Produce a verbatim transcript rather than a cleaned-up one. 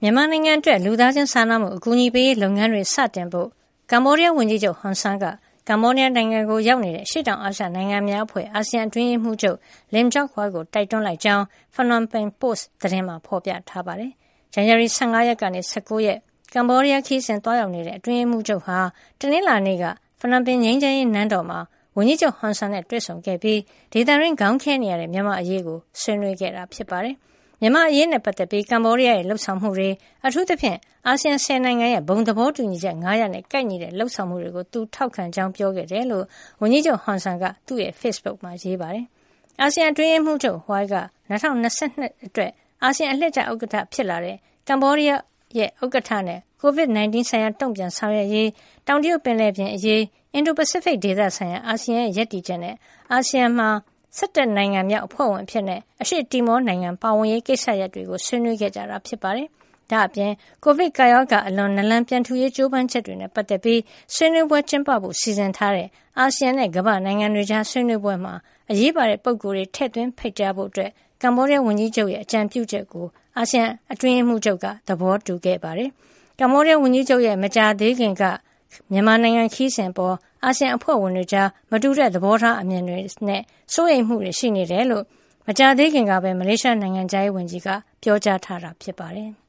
မြန်မာနိုင်ငံအတွက်လူသားချင်းစာနာမှုအကူအညီပေးရေးလုပ်ငန်းတွေစတင်ဖို့ကမ္ဘောဒီးယားဝန်ကြီးချုပ်ဟွန်ဆန်ကကမ္ဘောဒီးယားနိုင်ငံကိုရောက်နေတဲ့ရှေ့တောင်အာရှနိုင်ငံများအဖွဲ့အာဆီယံအတွင်းရေးမှူးချုပ်လင်ဂျော့ခွာကိုတိုက်တွန်းလိုက်ကြောင်းဖနွမ်ပင်ပို့စ်သတင်းမှာဖော်ပြထားပါတယ်။ဇန်နဝါရီ၁၅ရက်ကနေ၁၉ရက်ကမ္ဘောဒီးယားခီးစဉ်သွားရောက်နေတဲ့အတွင်းရေးမှူးချုပ်ဟာတနင်္လာနေ့ကဖနွမ်ပင်ငြိမ်းချမ်းရေးနန်းတော်မှာဝန်ကြီးချုပ်ဟွန်ဆန်နဲ့တွေ့ဆုံခဲ့ပြီးဒေသတွင်းခေါင်းခဲနေရတဲ့မြန်မာအရေးကိုဆွေးနွေးခဲ့တာဖြစ်ပါတယ်။မြန်မာအရေးနဲ့ပတ်သက်ပြီးကမ္ဘောဒီးယားရဲ့လှုပ်ဆောင်မှုတွေအထူးသဖြင့်အာဆီယံဆယ်နိုင်ငံရဲ့ဘုံသဘောတူညီချက်၅ရပ်နဲ့ကိုက်ညီတဲ့လှုပ်ဆောင်မှုတွေကိုသူထောက်ခံကြောင်းပြောခဲ့တယ်လို့ဝန်ကြီးချုပ်ဟွန်ဆန်ကသူ့ရဲ့ Facebook မှာရေးပါတယ်။အာဆီယံအတွင်းရေးမှူးချုပ်ဟွိုင်းက၂၀၂၂အတွက်အာဆီယံအလှည့်ကျဥက္ကဋ္ဌဖြစ်လာတဲ့ကမ္ဘောဒီးယားရဲ့ဥက္ကဋ္ဌနဲ့ ကိုဗစ် ၁၉ ဆိုင်ရာတုံ့ပြန်ဆောင်ရွက်ရေးတောင်တရုတ်ပင်လယ်ပြင်အရေးအင်ဒိုပစိဖိတ်ဒေသဆိုင်ရာအာဆီယံရဲ့ရည်တည်ချက်နဲ့အာဆီယံမှာ၁၁နိုင်ငံမြောက်အဖွဲ့ဝင်အဖြစ်နဲ့အရှေ့တီမောနိုင်ငံပါဝင်ရေးကိစ္စရပ်တွေကိုဆွေးနွေးခဲ့ကြတာဖြစ်ပါတယ်။ဒါ့အပြင်ကိုဗစ်ကာရောဂါအလွန်နလန်ပြန်ထူရေးကြိုးပမ်းချက်တွေနဲ့ပတ်သက်ပြီးဆွေးနွေးပွဲကျင်းပဖို့စီစဉ်ထားတဲ့အာဆီယံနဲ့ကမ္ဘာနိုင်ငံတွေကြားဆွေးနွေးပွဲမှာအရေးပါတဲ့ပုဂ္ဂိုလ်တွေထည့်သွင်းဖိတ်ကြားဖို့အတွက်ကမ္ဘောဒီးယားဝန်ကြီးချုပ်ရဲ့အကြံပြုချက်ကိုအာဆီယံအတွင်းရေးမှူးချုပ်ကသဘောတူခဲ့ပါတယ်။ကမ္ဘောဒီးယားဝန်ကြီးချုပ်ရဲ့မကြာသေးခင်ကမြန်မာနိုင်ငံခီးစဉ်ပေါ်အာဆီယံအဖွဲ့ဝင်တွေကြားမတူတဲ့သဘောထားအမြင်တွေနဲ့စိုးရိမ်မှုတွေရှိနေတယ်လို့မကြာသေးခင်ကပဲမလေးရှားနိုင်ငံခြားရေးဝန်ကြီးကပြောကြားထားတာဖြစ်ပါတယ်။